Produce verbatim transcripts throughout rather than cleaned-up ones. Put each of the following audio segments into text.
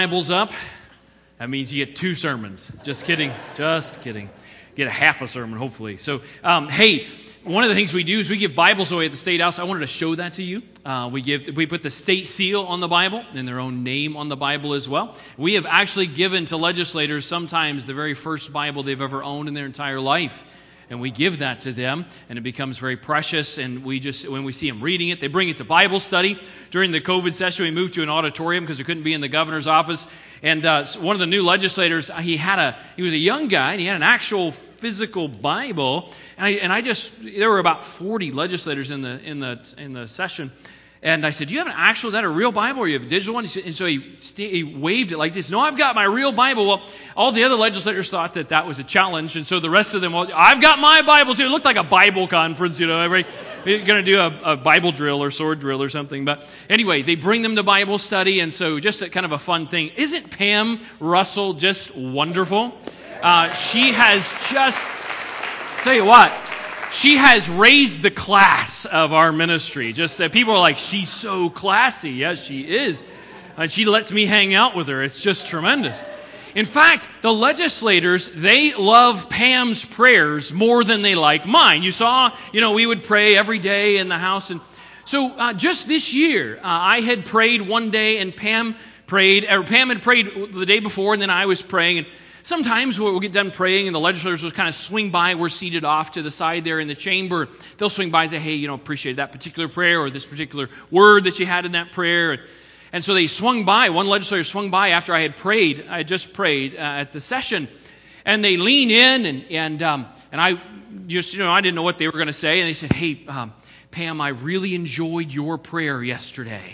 Bibles up, that means you get two sermons. Just kidding. Just kidding. Get a half a sermon, hopefully. So, um, hey, one of the things we do is we give Bibles away at the State House. I wanted to show that to you. Uh, we give we put the state seal on the Bible and their own name on the Bible as well. We have actually given to legislators sometimes the very first Bible they've ever owned in their entire life. And we give that to them, and it becomes very precious. And we just, when we see them reading it, they bring it to Bible study. During the COVID session, we moved to an auditorium because we couldn't be in the governor's office. And uh, one of the new legislators, he had a, he was a young guy, and he had an actual physical Bible. And I, and I just, there were about forty legislators in the in the in the session. And I said, do you have an actual, is that a real Bible or you have a digital one? And so he, he waved it like this. No, I've got my real Bible. Well, all the other legislators thought that that was a challenge. And so the rest of them, well, I've got my Bible too. It looked like a Bible conference, you know. Everybody going to do a, a Bible drill or sword drill or something. But anyway, they bring them to Bible study. And so just a, kind of a fun thing. Isn't Pam Russell just wonderful? Uh, she has just, I'll tell you what. She has raised the class of our ministry. Just that people are like, she's so classy. Yes, she is. And she lets me hang out with her. It's just tremendous. In fact, the legislators, they love Pam's prayers more than they like mine. You saw, you know, we would pray every day in the house. And so uh, just this year, uh, I had prayed one day and Pam prayed, or Pam had prayed the day before and then I was praying. And sometimes we'll get done praying and the legislators will kind of swing by. We're seated off to the side there in the chamber. They'll swing by and say, hey, you know, appreciate that particular prayer or this particular word that you had in that prayer. And so they swung by. One legislator swung by after I had prayed. I had just prayed uh, at the session. And they lean in and and um, and I just, you know, I didn't know what they were going to say. And they said, hey, um, Pam, I really enjoyed your prayer yesterday.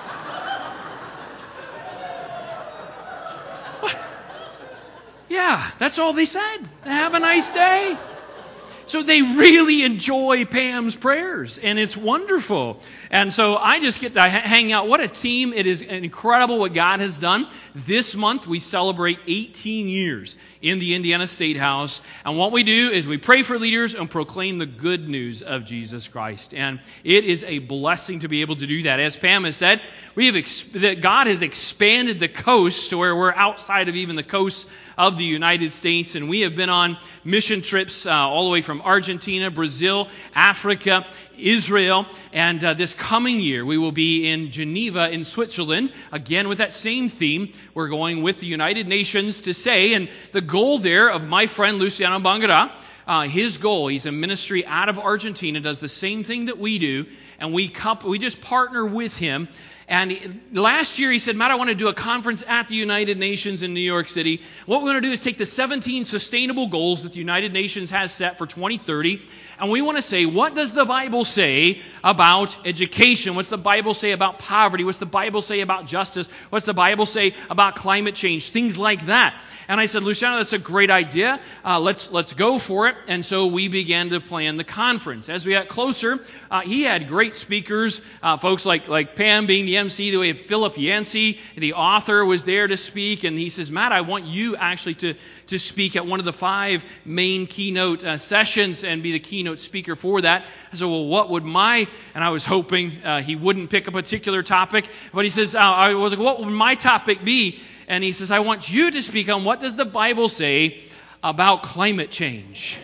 Yeah, that's all they said. Have a nice day. So they really enjoy Pam's prayers, and it's wonderful. And so I just get to hang out. What a team. It is incredible what God has done. This month we celebrate eighteen years in the Indiana State House. And what we do is we pray for leaders and proclaim the good news of Jesus Christ. And it is a blessing to be able to do that. As Pam has said, we have ex- that God has expanded the coast to where we're outside of even the coast of the United States. And we have been on mission trips uh, all the way from Argentina, Brazil, Africa, Israel, and uh, this coming year we will be in Geneva in Switzerland, again with that same theme. We're going with the United Nations to say, and the goal there of my friend Luciano Bangara, uh, his goal, he's a ministry out of Argentina, does the same thing that we do, and we comp- we just partner with him. And last year he said, Matt, I want to do a conference at the United Nations in New York City. What we're going to do is take the seventeen sustainable goals that the United Nations has set for twenty thirty, and we want to say, what does the Bible say about education? What's the Bible say about poverty? What's the Bible say about justice? What's the Bible say about climate change? Things like that. And I said, Luciano, that's a great idea. Uh, let's let's go for it. And so we began to plan the conference. As we got closer, uh, he had great speakers, uh, folks like like Pam being the M C. The way Philip Yancey, the author, was there to speak. And he says, Matt, I want you actually to to speak at one of the five main keynote uh, sessions and be the keynote speaker for that. I said, well, what would my, and I was hoping uh, he wouldn't pick a particular topic, but he says, uh, I was like, what would my topic be? And he says, I want you to speak on what does the Bible say about climate change?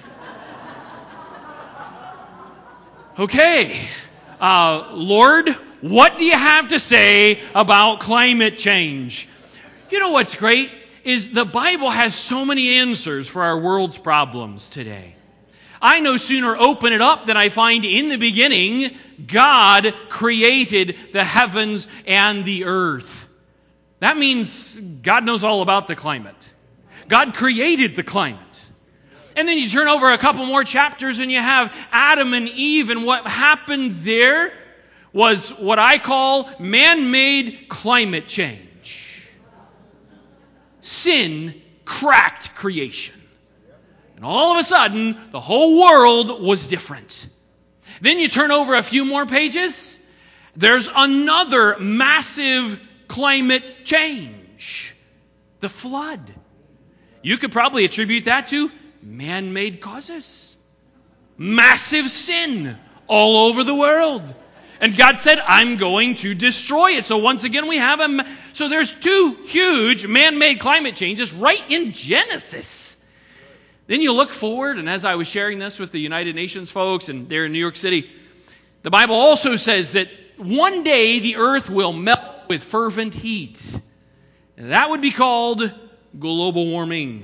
Okay, uh, Lord, what do you have to say about climate change? You know what's great is the Bible has so many answers for our world's problems today. I no sooner open it up than I find in the beginning, God created the heavens and the earth. That means God knows all about the climate. God created the climate. And then you turn over a couple more chapters and you have Adam and Eve, and what happened there was what I call man-made climate change. Sin cracked creation. And all of a sudden, the whole world was different. Then you turn over a few more pages, there's another massive climate change. The flood. You could probably attribute that to man-made causes. Massive sin all over the world. And God said, I'm going to destroy it. So once again, we have a... So there's two huge man-made climate changes right in Genesis. Then you look forward, and as I was sharing this with the United Nations folks, and they're in New York City, the Bible also says that one day the earth will melt with fervent heat. And that would be called global warming.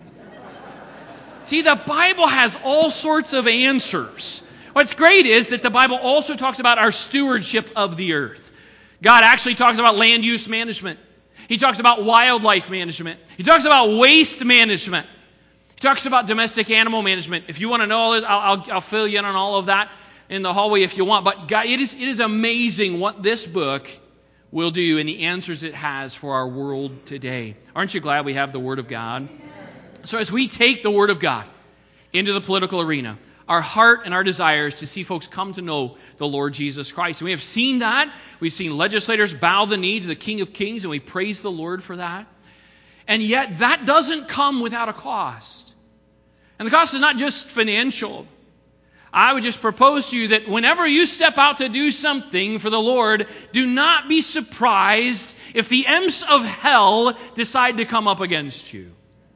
See, the Bible has all sorts of answers. What's great is that the Bible also talks about our stewardship of the earth. God actually talks about land use management. He talks about wildlife management. He talks about waste management. He talks about domestic animal management. If you want to know all this, I'll, I'll, I'll fill you in on all of that in the hallway if you want. But God, it is, it is amazing what this book will do and the answers it has for our world today. Aren't you glad we have the Word of God? So as we take the Word of God into the political arena, our heart and our desire is to see folks come to know the Lord Jesus Christ. And we have seen that. We've seen legislators bow the knee to the King of Kings, and we praise the Lord for that. And yet that doesn't come without a cost. And the cost is not just financial. I would just propose to you that whenever you step out to do something for the Lord, do not be surprised if the imps of hell decide to come up against you.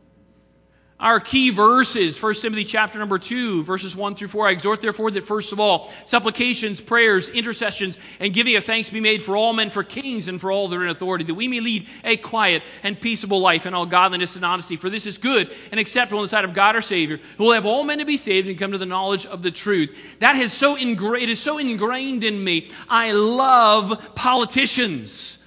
Our key verse is First Timothy chapter number two, verses one through four. I exhort therefore that first of all, supplications, prayers, intercessions, and giving of thanks be made for all men, for kings, and for all that are in authority, that we may lead a quiet and peaceable life in all godliness and honesty. For this is good and acceptable in the sight of God our Savior, who will have all men to be saved and come to the knowledge of the truth. That has so ingra- it is so ingrained in me. I love politicians.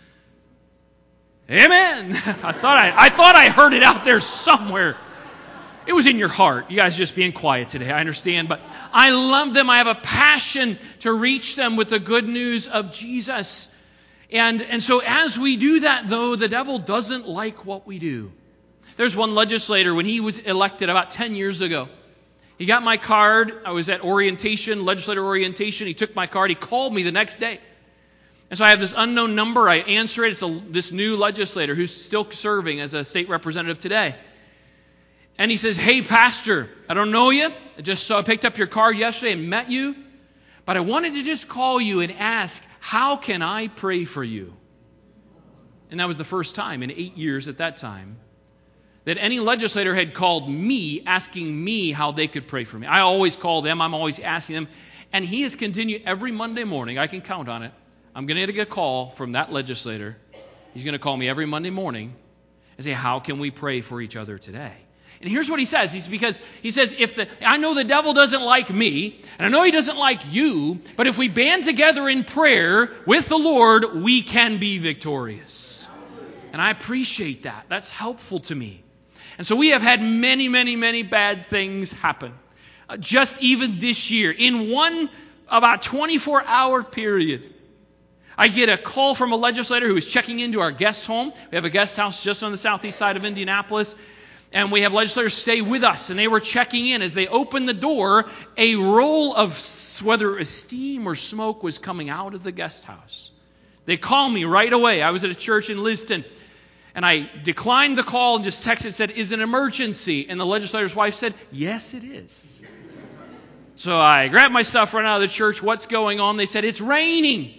Amen. I thought I, I thought I heard it out there somewhere. It was in your heart. You guys just being quiet today, I understand. But I love them. I have a passion to reach them with the good news of Jesus. And, and so as we do that, though, the devil doesn't like what we do. There's one legislator, when he was elected about ten years ago, he got my card. I was at orientation, legislator orientation. He took my card. He called me the next day. And so I have this unknown number. I answer it. It's a, this new legislator who's still serving as a state representative today. And he says, hey, pastor, I don't know you. I just saw, picked up your card yesterday and met you. But I wanted to just call you and ask, how can I pray for you? And that was the first time in eight years at that time that any legislator had called me asking me how they could pray for me. I always call them. I'm always asking them. And he has continued every Monday morning. I can count on it. I'm going to get a call from that legislator. He's going to call me every Monday morning and say, how can we pray for each other today? And here's what he says. He's because he says, if the I know the devil doesn't like me, and I know he doesn't like you, but if we band together in prayer with the Lord, we can be victorious. And I appreciate that. That's helpful to me. And so we have had many, many, many bad things happen. Uh, just even this year, in one about twenty-four hour period, I get a call from a legislator who is checking into our guest home. We have a guest house just on the southeast side of Indianapolis. And we have legislators stay with us, and they were checking in. As they opened the door, a roll of, whether it was steam or smoke, was coming out of the guest house. They called me right away. I was at a church in Liston, and I declined the call and just texted and said, is it an emergency? And the legislator's wife said, yes, it is. So I grabbed my stuff, ran out of the church. What's going on? They said, it's raining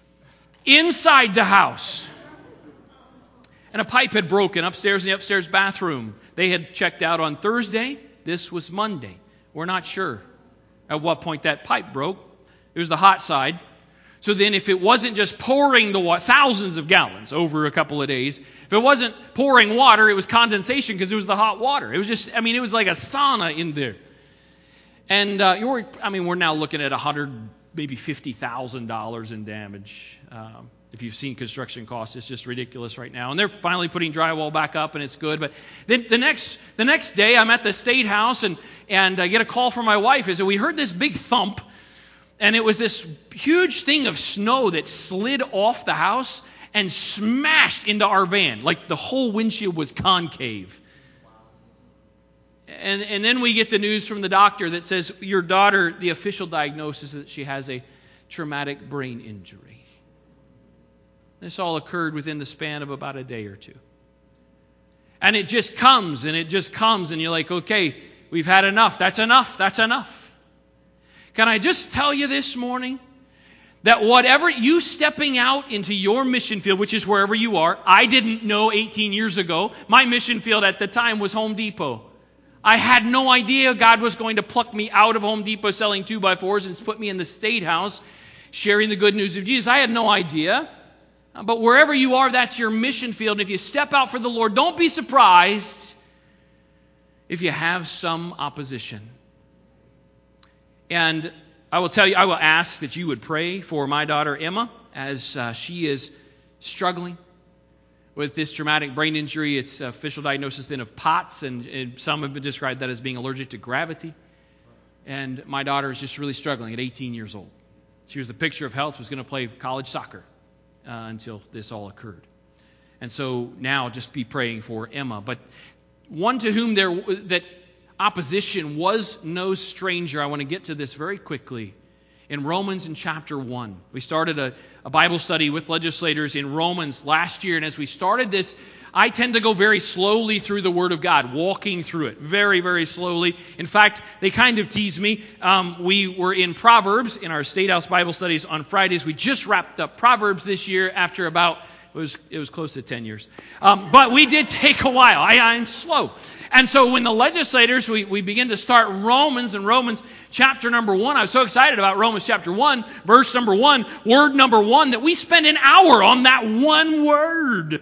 inside the house. And a pipe had broken upstairs in the upstairs bathroom. They had checked out on Thursday. This was Monday. We're not sure at what point that pipe broke. It was the hot side. So then if it wasn't just pouring the water, thousands of gallons over a couple of days, if it wasn't pouring water, it was condensation because it was the hot water. It was just, I mean, it was like a sauna in there. And, uh, you're, I mean, we're now looking at one hundred, maybe fifty thousand dollars in damage. Um, If you've seen construction costs, it's just ridiculous right now. And they're finally putting drywall back up, and it's good. But then the next the next day, I'm at the State House, and, and I get a call from my wife. Is that we heard this big thump, and it was this huge thing of snow that slid off the house and smashed into our van. Like the whole windshield was concave. And, and then we get the news from the doctor that says, your daughter, the official diagnosis is that she has a traumatic brain injury. This all occurred within the span of about a day or two. And it just comes, and it just comes, and you're like, okay, we've had enough. That's enough. That's enough. Can I just tell you this morning that whatever you stepping out into your mission field, which is wherever you are, I didn't know eighteen years ago, my mission field at the time was Home Depot. I had no idea God was going to pluck me out of Home Depot selling two by fours and put me in the State House sharing the good news of Jesus. I had no idea. But wherever you are, that's your mission field. And if you step out for the Lord, don't be surprised if you have some opposition. And I will tell you, I will ask that you would pray for my daughter Emma as uh, she is struggling with this traumatic brain injury. It's official diagnosis then of POTS, and, and some have been described that as being allergic to gravity. And my daughter is just really struggling at eighteen years old. She was the picture of health, was going to play college soccer uh, until this all occurred. And so now just be praying for Emma. But one to whom there that opposition was no stranger. I want to get to this very quickly. In Romans in chapter one. We started a, a Bible study with legislators in Romans last year. And as we started this, I tend to go very slowly through the Word of God, walking through it very, very slowly. In fact, they kind of tease me. Um, we were in Proverbs in our State House Bible studies on Fridays. We just wrapped up Proverbs this year after about It was, it was close to ten years. Um, but we did take a while. I, I'm slow. And so when the legislators, we, we begin to start Romans and Romans chapter number one. I was so excited about Romans chapter one, verse number one, word number one, that we spent an hour on that one word.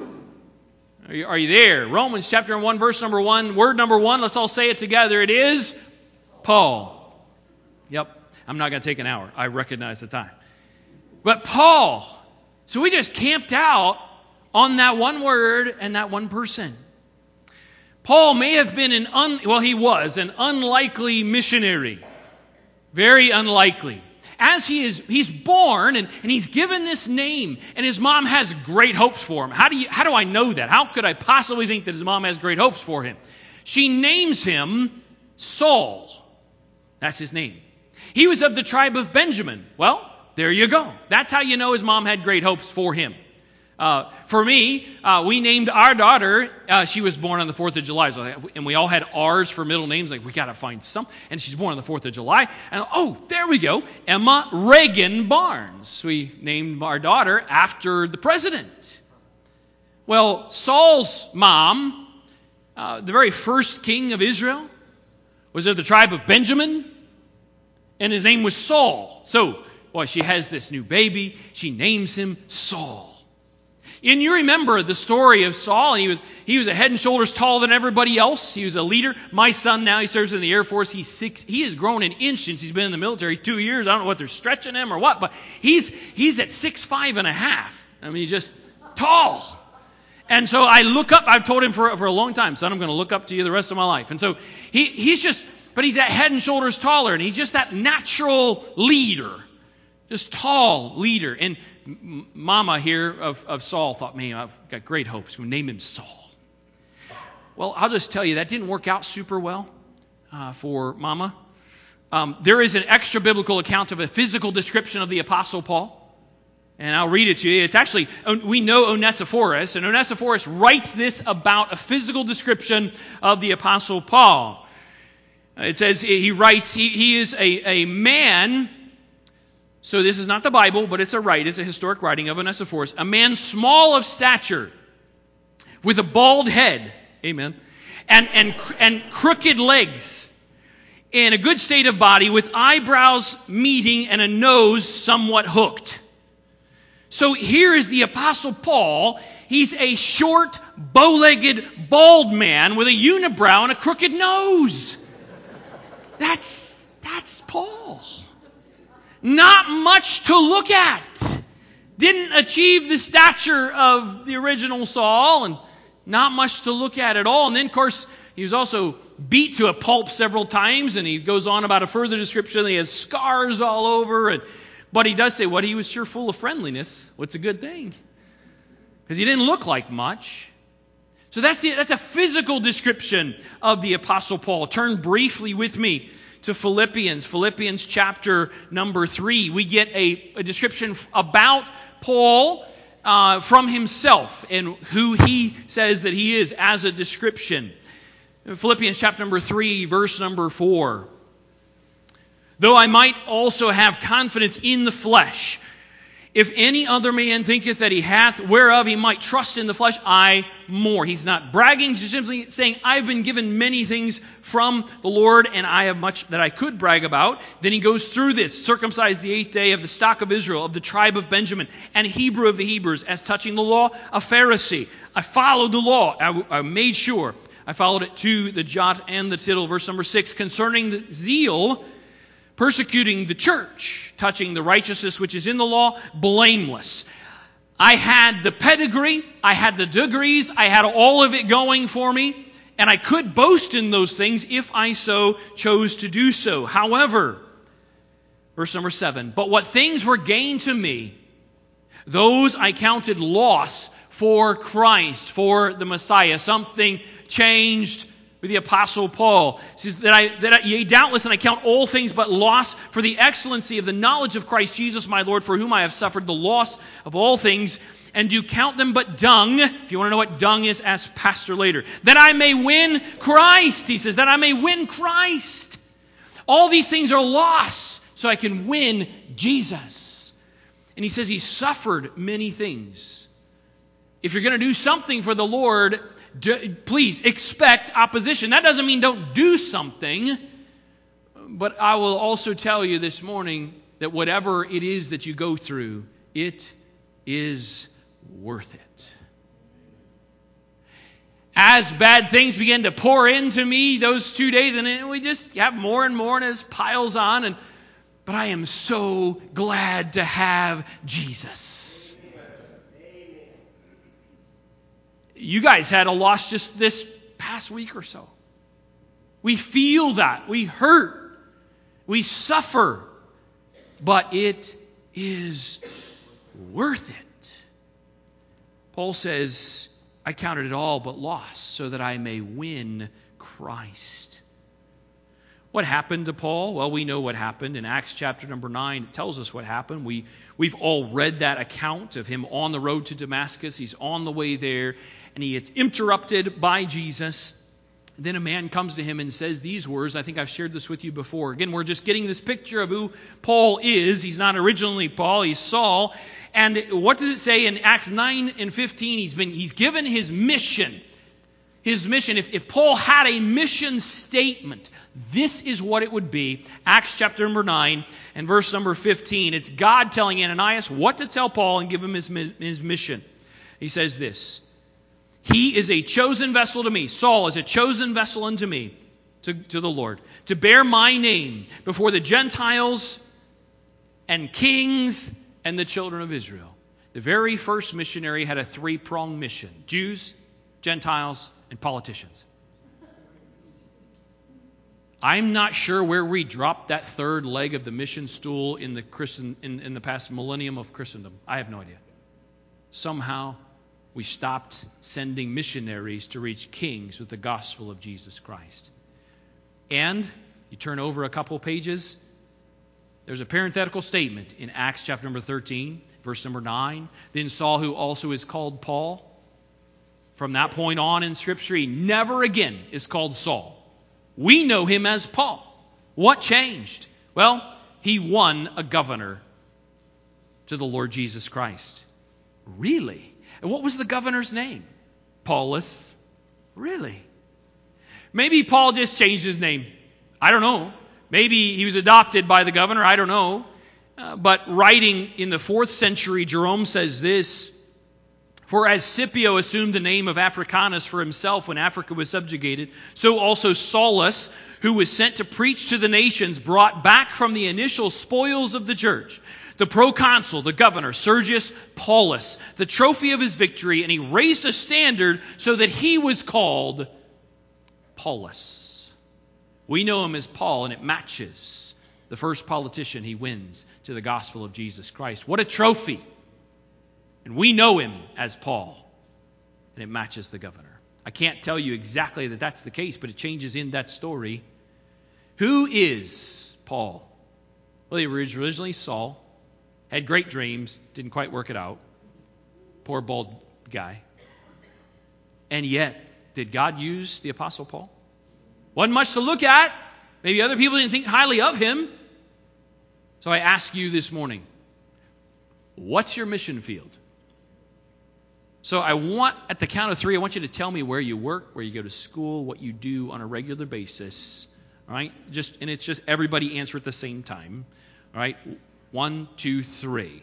Are you, are you there? Romans chapter one, verse number one, word number one. Let's all say it together. It is Paul. Yep. I'm not going to take an hour. I recognize the time. But Paul. So we just camped out on that one word and that one person. Paul may have been an, un, well, he was an unlikely missionary. Very unlikely. As he is, he's born and, and he's given this name, and his mom has great hopes for him. How do you, how do I know that? How could I possibly think that his mom has great hopes for him? She names him Saul. That's his name. He was of the tribe of Benjamin. Well, there you go. That's how you know his mom had great hopes for him. Uh, for me, uh, we named our daughter, uh, she was born on the fourth of July, so, and we all had R's for middle names, like we got to find some, and she's born on the fourth of July, and oh, there we go, Emma Reagan Barnes. We named our daughter after the president. Well, Saul's mom, uh, the very first king of Israel, was of the tribe of Benjamin, and his name was Saul. So, boy, she has this new baby. She names him Saul. And you remember the story of Saul. He was he was a head and shoulders taller than everybody else. He was a leader. My son now, he serves in the Air Force. He's six. He has grown an inch since he's been in the military, two years. I don't know what they're stretching him or what, but he's he's at six five and a half. I mean, just tall. And so I look up. I've told him for for a long time, son, I'm going to look up to you the rest of my life. And so he he's just, but he's that head and shoulders taller, and he's just that natural leader. Just tall leader. And Mama here of, of Saul thought, man, I've got great hopes. We'll name him Saul. Well, I'll just tell you, that didn't work out super well uh, for Mama. Um, there is an extra biblical account of a physical description of the Apostle Paul. And I'll read it to you. It's actually, we know Onesiphorus, and Onesiphorus writes this about a physical description of the Apostle Paul. It says, he writes, he, he is a, a man. So this is not the Bible, but it's a right. It's a historic writing of Onesiphorus. A man small of stature, with a bald head, amen, and, and, and crooked legs, in a good state of body, with eyebrows meeting and a nose somewhat hooked. So here is the Apostle Paul. He's a short, bow-legged, bald man with a unibrow and a crooked nose. That's, that's Paul. Not much to look at. Didn't achieve the stature of the original Saul, and not much to look at at all. And then, of course, he was also beat to a pulp several times, and he goes on about a further description. He has scars all over, and but he does say, what, he was sure full of friendliness. What's a good thing? Because he didn't look like much. So that's the, that's a physical description of the Apostle Paul. Turn briefly with me to Philippians, Philippians chapter number three. We get a, a description about Paul uh, from himself and who he says that he is as a description. Philippians chapter number three, verse number four. though I might also have confidence in the flesh. If any other man thinketh that he hath whereof he might trust in the flesh, I more. He's not bragging, he's simply saying, I've been given many things from the Lord, and I have much that I could brag about. Then he goes through this, circumcised the eighth day, of the stock of Israel, of the tribe of Benjamin, and Hebrew of the Hebrews, as touching the law, a Pharisee. I followed the law, I, I made sure. I followed it to the jot and the tittle. Verse number six, concerning the zeal, persecuting the church, touching the righteousness which is in the law, blameless. I had the pedigree, I had the degrees, I had all of it going for me, and I could boast in those things if I so chose to do so. However, verse number seven, but what things were gained to me, those I counted loss for Christ, for the Messiah. Something changed with the Apostle Paul. He says that I, that I, yea, doubtless, and I count all things but loss for the excellency of the knowledge of Christ Jesus my Lord, for whom I have suffered the loss of all things, and do count them but dung. If you want to know what dung is, ask Pastor later. That I may win Christ, he says, that I may win Christ. All these things are loss, so I can win Jesus. And he says he suffered many things. If you're going to do something for the Lord, do, please expect opposition. That doesn't mean don't do something. But I will also tell you this morning that whatever it is that you go through, it is worth it. As bad things began to pour into me those two days, and we just have more and more, and it piles on. And but I am so glad to have Jesus. You guys had a loss just this past week or so. We feel that. We hurt. We suffer. But it is worth it. Paul says, I counted it all but loss so that I may win Christ. What happened to Paul? Well, we know what happened. In Acts chapter number nine, it tells us what happened. We, we've all read that account of him on the road to Damascus. He's on the way there, and he gets interrupted by Jesus. Then a man comes to him and says these words. I think I've shared this with you before. Again, we're just getting this picture of who Paul is. He's not originally Paul, he's Saul. And what does it say in Acts nine and fifteen? He's been he's given his mission. His mission, if, if Paul had a mission statement, this is what it would be. Acts chapter number nine and verse number fifteen. It's God telling Ananias what to tell Paul and give him his, his mission. He says this. He is a chosen vessel to me. Saul is a chosen vessel unto me, to, to the Lord, to bear my name before the Gentiles and kings and the children of Israel. The very first missionary had a three-pronged mission. Jews, Gentiles, and politicians. I'm not sure where we dropped that third leg of the mission stool in the Christen, in, in the past millennium of Christendom. I have no idea. Somehow we stopped sending missionaries to reach kings with the gospel of Jesus Christ. And you turn over a couple pages, there's a parenthetical statement in Acts chapter number thirteen, verse number nine. Then Saul, who also is called Paul, from that point on in Scripture, he never again is called Saul. We know him as Paul. What changed? Well, he won a governor to the Lord Jesus Christ. Really? And what was the governor's name? Paulus. Really? Maybe Paul just changed his name. I don't know. Maybe he was adopted by the governor. I don't know. Uh, but writing in the fourth century, Jerome says this. For as Scipio assumed the name of Africanus for himself when Africa was subjugated, so also Saulus, who was sent to preach to the nations, brought back from the initial spoils of the church the proconsul, the governor, Sergius Paulus, the trophy of his victory, and he raised a standard so that he was called Paulus. We know him as Paul, and it matches the first politician he wins to the gospel of Jesus Christ. What a trophy! And we know him as Paul, and it matches the governor. I can't tell you exactly that that's the case, but it changes in that story. Who is Paul? Well, he was originally Saul, had great dreams, didn't quite work it out. Poor bald guy. And yet, did God use the Apostle Paul? Wasn't much to look at. Maybe other people didn't think highly of him. So I ask you this morning, what's your mission field? So I want, at the count of three, I want you to tell me where you work, where you go to school, what you do on a regular basis. All right? Just, and it's just everybody answer at the same time. All right? One, two, three.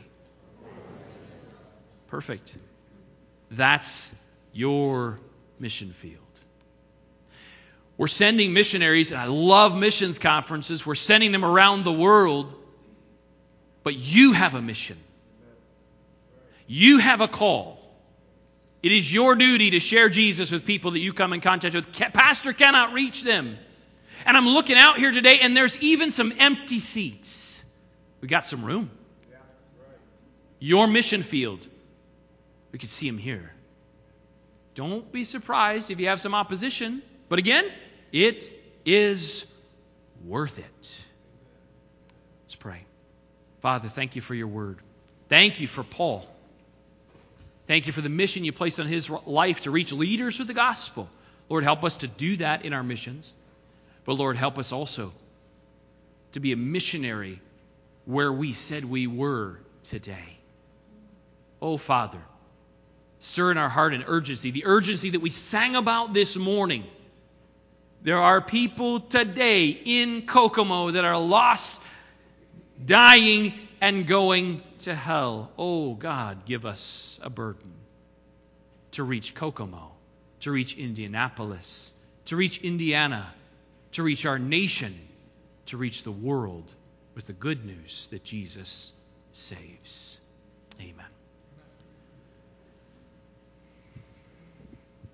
Perfect. That's your mission field. We're sending missionaries, and I love missions conferences. We're sending them around the world. But you have a mission. You have a call. It is your duty to share Jesus with people that you come in contact with. Pastor cannot reach them. And I'm looking out here today, and there's even some empty seats. We got some room. Your mission field. We could see them here. Don't be surprised if you have some opposition. But again, it is worth it. Let's pray. Father, thank you for your word. Thank you for Paul. Thank you for the mission you placed on his life to reach leaders with the gospel. Lord, help us to do that in our missions. But Lord, help us also to be a missionary where we said we were today. Oh, Father, stir in our heart an urgency, the urgency that we sang about this morning. There are people today in Kokomo that are lost, dying, and going to hell. Oh, God, give us a burden to reach Kokomo, to reach Indianapolis, to reach Indiana, to reach our nation, to reach the world with the good news that Jesus saves. Amen.